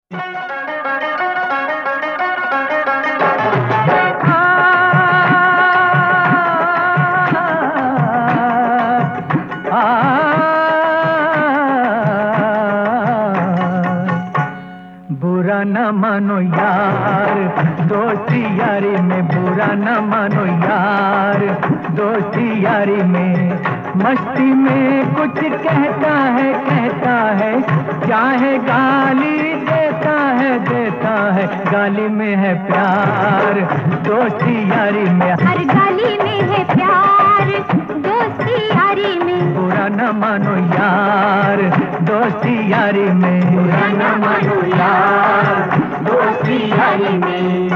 बुरा न मानो यार, दोस्ती यारी में बुरा न मानो यार, दोस्ती यारी में मस्ती में कुछ कहता है, चाहे गाली देता है, गाली में है प्यार, दोस्ती यारी में हर गाली में है प्यार, दोस्ती यारी में बुरा न मानो यार, दोस्ती यारी में बुरा न मानो यार, दोस्ती यारी में।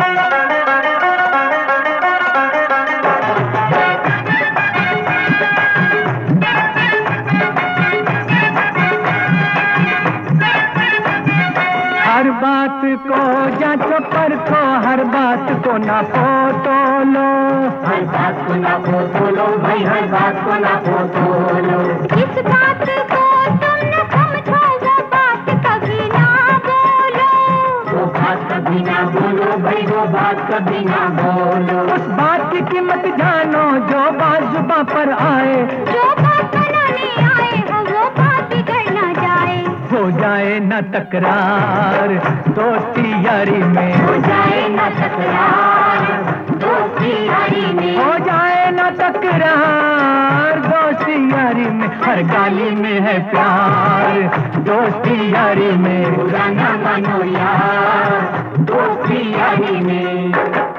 हर बात को जांचो परखो, हर बात को नापो तोलो, हर बात को नापो तोलो भाई, हर बात को नापो तोलो। इस बात को तुम न समझो, वो बात कभी ना बोलो, वो बात कभी ना बोलो भाई, वो बात कभी ना बोलो। उस बात की कीमत जानो जो बात जुबां पर आए, जो बात बनाने आए हो वो बात बिगड़ ना जाए, हो जाए न तकरार, दोस्ती यारी में हो जाए न तकरार, दोस्ती यारी में हो जाए न तकरार, दोस्ती यारी में हर गाली में है प्यार, दोस्ती यारी में बुरा न मानो यार, दोस्ती यारी में।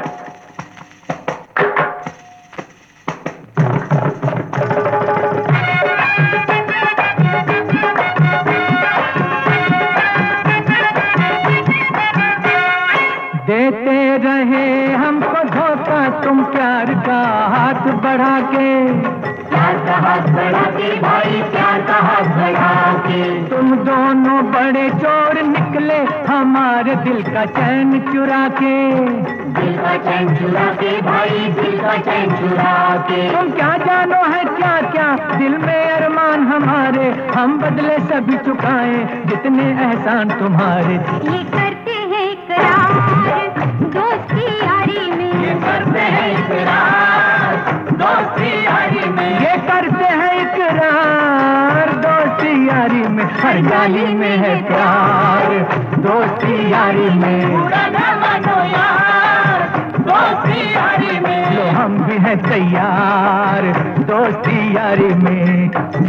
देते रहे हमको धोखा तुम प्यार का हाथ बढ़ा के, प्यार का हाथ बढ़ा के भाई, प्यार का हाथ बढ़ा के। तुम दोनों बड़े चोर निकले हमारे दिल का चैन चुरा के, दिल का चैन चुरा के भाई, दिल का चैन चुरा के। तुम क्या जानो है क्या क्या दिल में अरमान हमारे, हम बदले सभी चुकाए जितने एहसान तुम्हारे। ये करते हैं इकरार, दोस्ती यारी में ये करते हैं इकरार, दोस्ती यारी में ये करते हैं इकरार, दोस्ती यारी में हर गाली में है प्यार, दोस्ती यारी में बुरा न मानो यार, दोस्ती यारी में। लो हम भी हैं तैयार, दोस्ती यारी में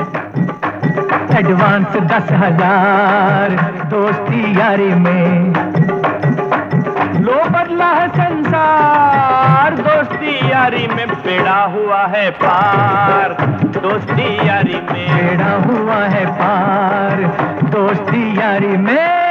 एडवांस 10,000, दोस्ती यारी में लो बदला है संसार, दोस्ती यारी में बेड़ा हुआ है पार, दोस्ती यारी में बेड़ा हुआ है पार, दोस्ती यारी में।